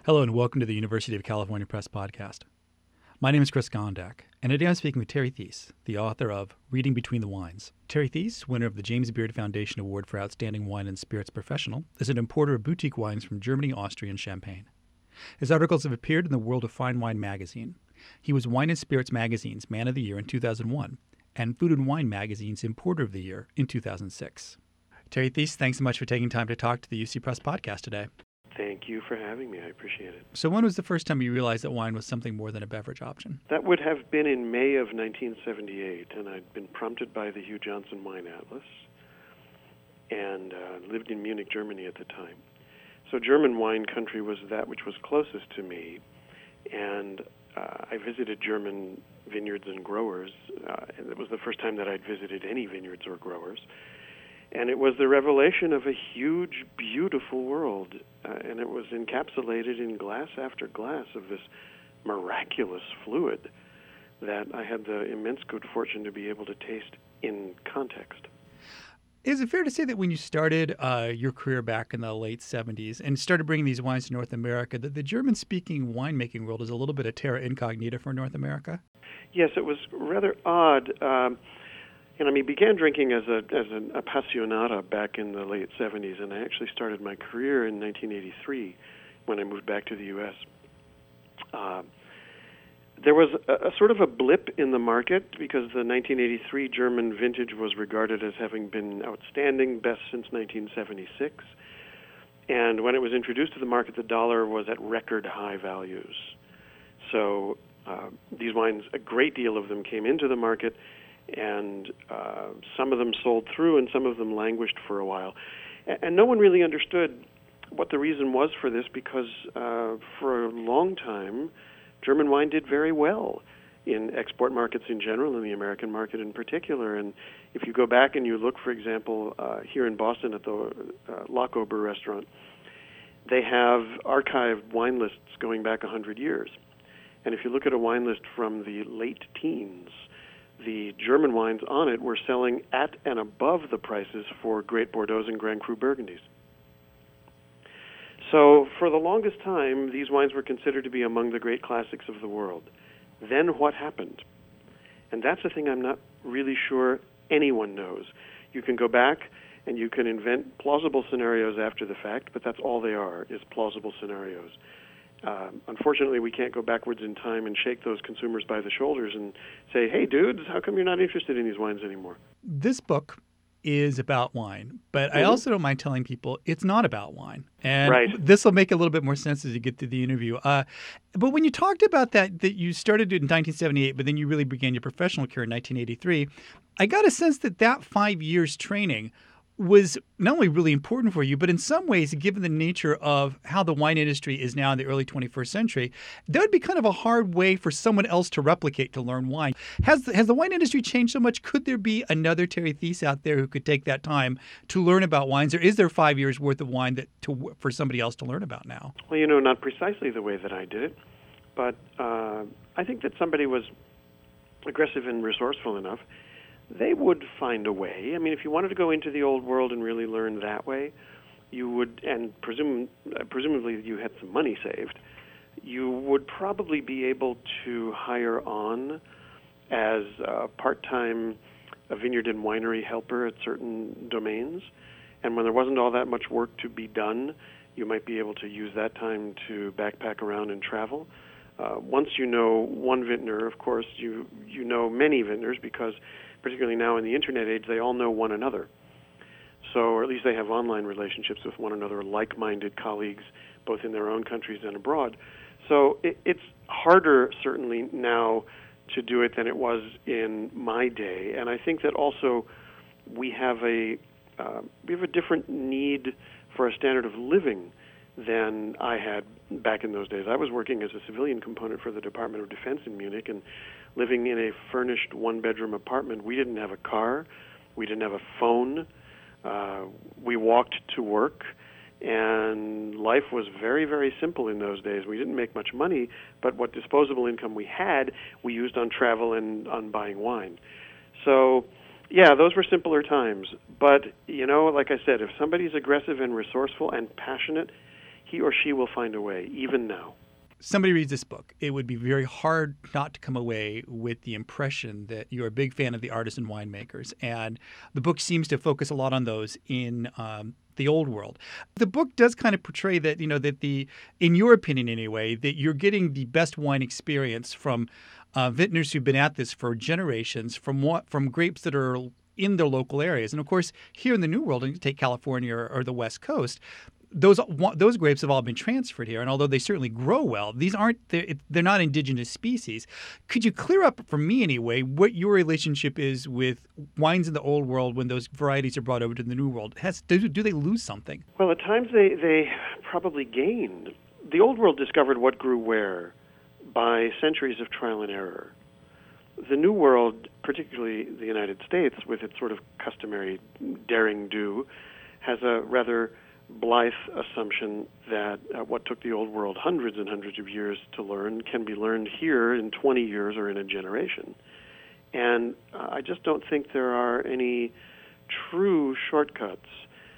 Hello and welcome to the University of California Press podcast. My name is Chris Gondak, and today I'm speaking with Terry Thies, the author of Reading Between the Wines. Terry Thies, winner of the James Beard Foundation Award for Outstanding Wine and Spirits Professional, is an importer of boutique wines from Germany, Austria, and Champagne. His articles have appeared in the World of Fine Wine magazine. He was Wine and Spirits magazine's Man of the Year in 2001, and Food and Wine magazine's Importer of the Year in 2006. Terry Thies, thanks so much for taking time to talk to the UC Press podcast today. Thank you for having me. I appreciate it. So when was the first time you realized that wine was something more than a beverage option? That would have been in May of 1978, and I'd been prompted by the Hugh Johnson Wine Atlas and lived in Munich, Germany at the time. So German wine country was that which was closest to me, and I visited German vineyards and growers, and it was the first time that I'd visited any vineyards or growers. And it was the revelation of a huge, beautiful world, and it was encapsulated in glass after glass of this miraculous fluid that I had the immense good fortune to be able to taste in context. Is it fair to say that when you started your career back in the late 70s and started bringing these wines to North America, that the German-speaking winemaking world is a little bit of terra incognita for North America? Yes, it was rather odd. Began drinking as an appassionata back in the late 70s, and I actually started my career in 1983 when I moved back to the U.S. There was a sort of a blip in the market because the 1983 German vintage was regarded as having been outstanding, best since 1976. And when it was introduced to the market, the dollar was at record high values. So these wines, a great deal of them came into the market, and some of them sold through and some of them languished for a while. And no one really understood what the reason was for this because for a long time, German wine did very well in export markets in general and the American market in particular. And if you go back and you look, for example, here in Boston at the Lockober restaurant, they have archived wine lists going back 100 years. And if you look at a wine list from the late teens, the German wines on it were selling at and above the prices for Great Bordeaux and Grand Cru Burgundies. So for the longest time, these wines were considered to be among the great classics of the world. Then what happened? And that's the thing I'm not really sure anyone knows. You can go back and you can invent plausible scenarios after the fact, but that's all they are, is plausible scenarios. Unfortunately, we can't go backwards in time and shake those consumers by the shoulders and say, hey, dudes, how come you're not interested in these wines anymore? This book is about wine, but I also don't mind telling people it's not about wine. And This will make a little bit more sense as you get through the interview. But when you talked about that you started it in 1978, but then you really began your professional career in 1983, I got a sense that 5 years training was not only really important for you, but in some ways, given the nature of how the wine industry is now in the early 21st century, that would be kind of a hard way for someone else to replicate, to learn wine. Has the wine industry changed so much? Could there be another Terry Thies out there who could take that time to learn about wines, or is there 5 years worth of wine for somebody else to learn about now? Well, not precisely the way that I did it, but I think that somebody was aggressive and resourceful enough, they would find a way. I mean, if you wanted to go into the old world and really learn that way, you would, and presumably you had some money saved, you would probably be able to hire on as a part-time vineyard and winery helper at certain domains. And when there wasn't all that much work to be done, you might be able to use that time to backpack around and travel. Once you know one vintner, of course, you know many vintners because particularly now in the internet age, they all know one another. So, or at least they have online relationships with one another, like-minded colleagues, both in their own countries and abroad. So it's harder, certainly, now to do it than it was in my day. And I think that also we have a different need for a standard of living than I had back in those days. I was working as a civilian component for the Department of Defense in Munich and living in a furnished one-bedroom apartment. We didn't have a car. We didn't have a phone. We walked to work, and life was very, very simple in those days. We didn't make much money, but what disposable income we had, we used on travel and on buying wine. So, yeah, those were simpler times. But, like I said, if somebody's aggressive and resourceful and passionate, he or she will find a way, even now. Somebody reads this book, it would be very hard not to come away with the impression that you're a big fan of the artisan winemakers. And the book seems to focus a lot on those in the old world. The book does kind of portray that, in your opinion anyway, that you're getting the best wine experience from vintners who've been at this for generations, from grapes that are in their local areas. And of course, here in the New World, and you take California or the West Coast, those grapes have all been transferred here, and although they certainly grow well, they're not indigenous species. Could you clear up for me anyway what your relationship is with wines in the old world when those varieties are brought over to the New World? Do they lose something? Well, at times they probably gained. The old world discovered what grew where by centuries of trial and error. The New World, particularly the United States, with its sort of customary daring do, has a rather blithe assumption that what took the old world hundreds and hundreds of years to learn can be learned here in 20 years or in a generation. And I just don't think there are any true shortcuts.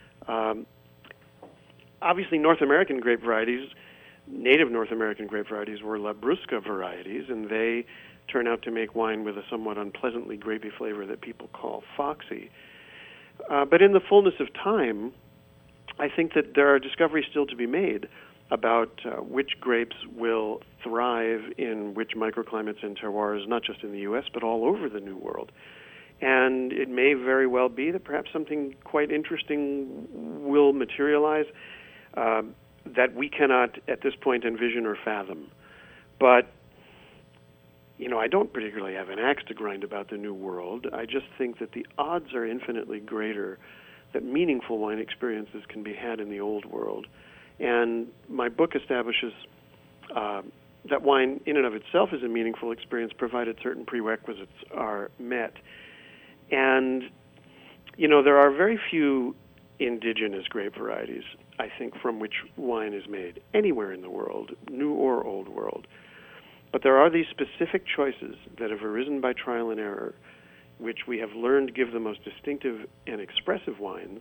Obviously, North American grape varieties, native North American grape varieties, were Labrusca varieties, and they turn out to make wine with a somewhat unpleasantly grapey flavor that people call foxy. But in the fullness of time, I think that there are discoveries still to be made about which grapes will thrive in which microclimates and terroirs, not just in the U.S., but all over the New World. And it may very well be that perhaps something quite interesting will materialize that we cannot at this point envision or fathom. But, I don't particularly have an axe to grind about the New World. I just think that the odds are infinitely greater that meaningful wine experiences can be had in the old world. And my book establishes that wine in and of itself is a meaningful experience, provided certain prerequisites are met. And, there are very few indigenous grape varieties, I think, from which wine is made anywhere in the world, New or Old World. But there are these specific choices that have arisen by trial and error, which we have learned give the most distinctive and expressive wines,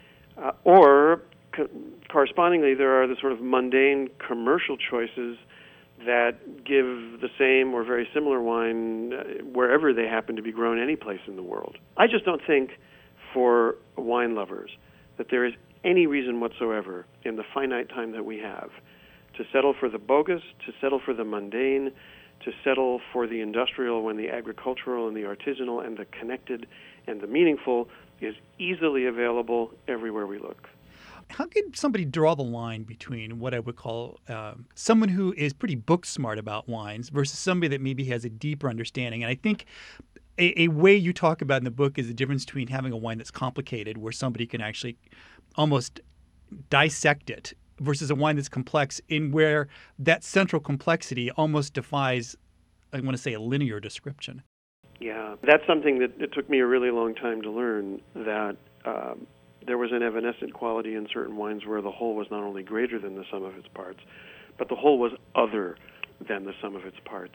correspondingly, there are the sort of mundane commercial choices that give the same or very similar wine wherever they happen to be grown any place in the world. I just don't think for wine lovers that there is any reason whatsoever in the finite time that we have to settle for the bogus, to settle for the mundane, to settle for the industrial when the agricultural and the artisanal and the connected and the meaningful is easily available everywhere we look. How can somebody draw the line between what I would call someone who is pretty book smart about wines versus somebody that maybe has a deeper understanding? And I think a way you talk about in the book is the difference between having a wine that's complicated, where somebody can actually almost dissect it, versus a wine that's complex, in where that central complexity almost defies, I want to say, a linear description. Yeah, that's something that it took me a really long time to learn, that there was an evanescent quality in certain wines where the whole was not only greater than the sum of its parts, but the whole was other than the sum of its parts.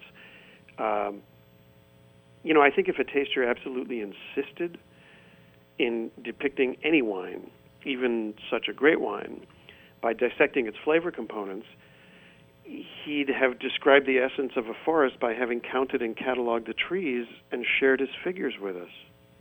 I think if a taster absolutely insisted in depicting any wine, even such a great wine, by dissecting its flavor components, he'd have described the essence of a forest by having counted and cataloged the trees and shared his figures with us.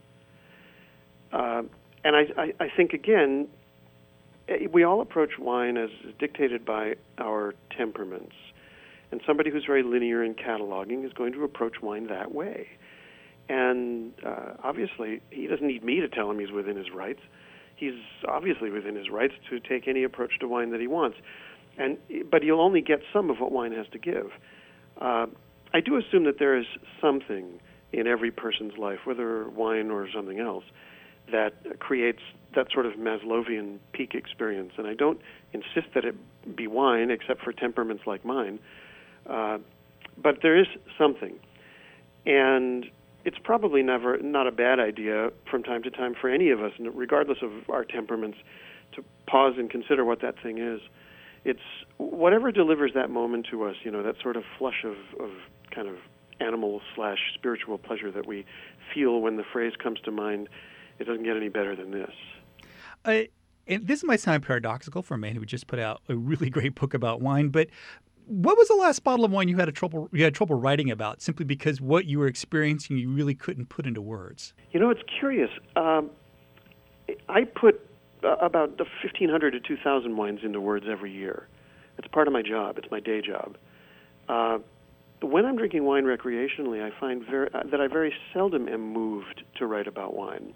And I think, again, we all approach wine as dictated by our temperaments. And somebody who's very linear in cataloging is going to approach wine that way. And obviously, he doesn't need me to tell him he's within his rights. He's obviously within his rights to take any approach to wine that he wants. But he'll only get some of what wine has to give. I do assume that there is something in every person's life, whether wine or something else, that creates that sort of Maslowian peak experience. And I don't insist that it be wine, except for temperaments like mine. But there is something. And it's probably not a bad idea from time to time for any of us, regardless of our temperaments, to pause and consider what that thing is. It's whatever delivers that moment to us, that sort of flush of kind of animal/spiritual pleasure that we feel when the phrase comes to mind. It doesn't get any better than this. And this might sound paradoxical for a man who just put out a really great book about wine, but what was the last bottle of wine you had trouble writing about simply because what you were experiencing you really couldn't put into words? It's curious. I put about 1,500 to 2,000 wines into words every year. It's part of my job. It's my day job. When I'm drinking wine recreationally, I find that I very seldom am moved to write about wine,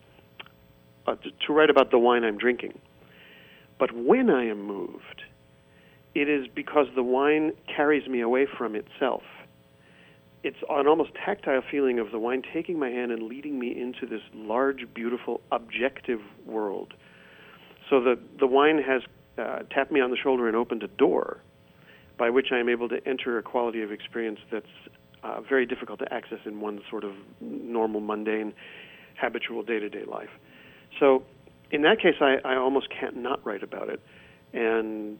to write about the wine I'm drinking. But when I am moved, it is because the wine carries me away from itself. It's an almost tactile feeling of the wine taking my hand and leading me into this large, beautiful, objective world. So the wine has tapped me on the shoulder and opened a door by which I am able to enter a quality of experience that's very difficult to access in one sort of normal, mundane, habitual day-to-day life. So in that case, I almost can't not write about it. And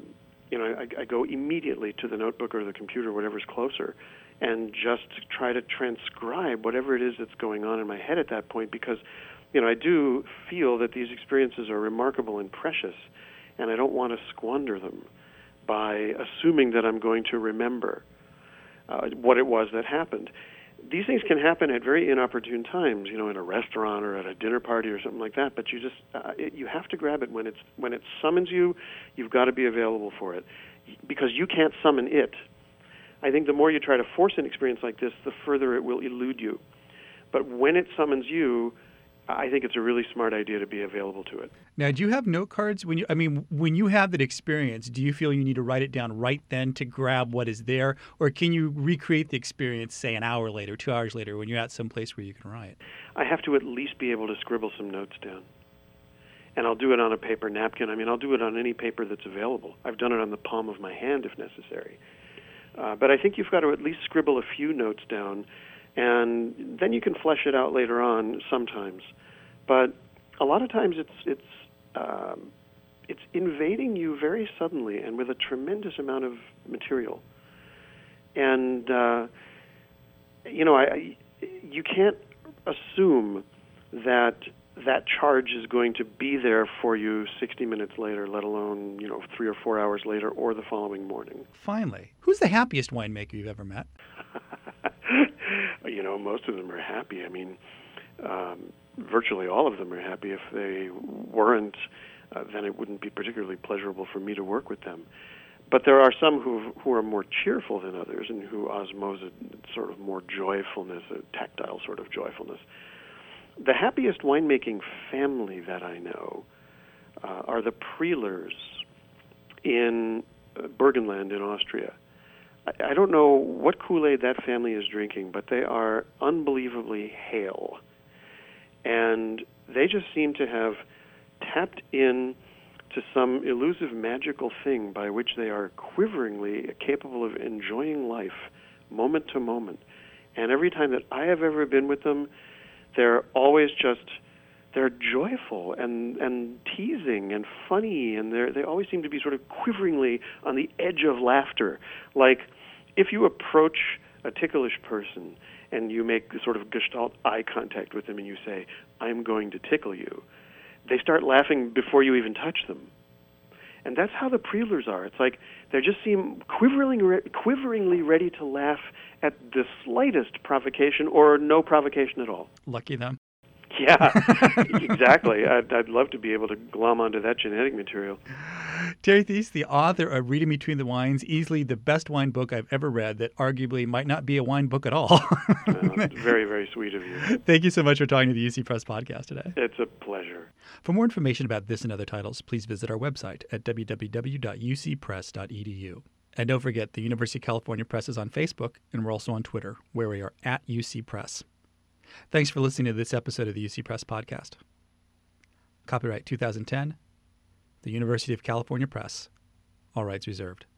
I go immediately to the notebook or the computer, whatever's closer, and just try to transcribe whatever it is that's going on in my head at that point, because I do feel that these experiences are remarkable and precious, and I don't want to squander them by assuming that I'm going to remember what it was that happened. These things can happen at very inopportune times, in a restaurant or at a dinner party or something like that. But you just you have to grab it when it summons you. You've got to be available for it, because you can't summon it. I think the more you try to force an experience like this, the further it will elude you. But when it summons you, I think it's a really smart idea to be available to it. Now, do you have note cards when you have that experience? Do you feel you need to write it down right then to grab what is there, or can you recreate the experience, say, an hour later, 2 hours later, when you're at some place where you can write? I have to at least be able to scribble some notes down, and I'll do it on a paper napkin. I'll do it on any paper that's available. I've done it on the palm of my hand if necessary. But I think you've got to at least scribble a few notes down, and then you can flesh it out later on sometimes. But a lot of times it's invading you very suddenly and with a tremendous amount of material. And you can't assume that charge is going to be there for you 60 minutes later, let alone 3 or 4 hours later or the following morning. Finally, who's the happiest winemaker you've ever met? Most of them are happy. Virtually all of them are happy. If they weren't, then it wouldn't be particularly pleasurable for me to work with them. But there are some who are more cheerful than others and who osmose a sort of more joyfulness, a tactile sort of joyfulness. The happiest winemaking family that I know are the Prielers in Burgenland in Austria. I don't know what Kool-Aid that family is drinking, but they are unbelievably hale. And they just seem to have tapped in to some elusive magical thing by which they are quiveringly capable of enjoying life moment to moment. And every time that I have ever been with them, they're always they're joyful and teasing and funny, and they always seem to be sort of quiveringly on the edge of laughter. Like if you approach a ticklish person and you make sort of gestalt eye contact with them and you say, "I'm going to tickle you," they start laughing before you even touch them. And that's how the Prielers are. It's like they just seem quiveringly ready to laugh at the slightest provocation or no provocation at all. Lucky them. Yeah, exactly. I'd love to be able to glom onto that genetic material. Terry Thies, the author of Reading Between the Wines, easily the best wine book I've ever read that arguably might not be a wine book at all. Very, very sweet of you. Thank you so much for talking to the UC Press podcast today. It's a pleasure. For more information about this and other titles, please visit our website at www.ucpress.edu. And don't forget, the University of California Press is on Facebook, and we're also on Twitter, where we are at UC Press. Thanks for listening to this episode of the UC Press podcast. Copyright 2010, the University of California Press. All rights reserved.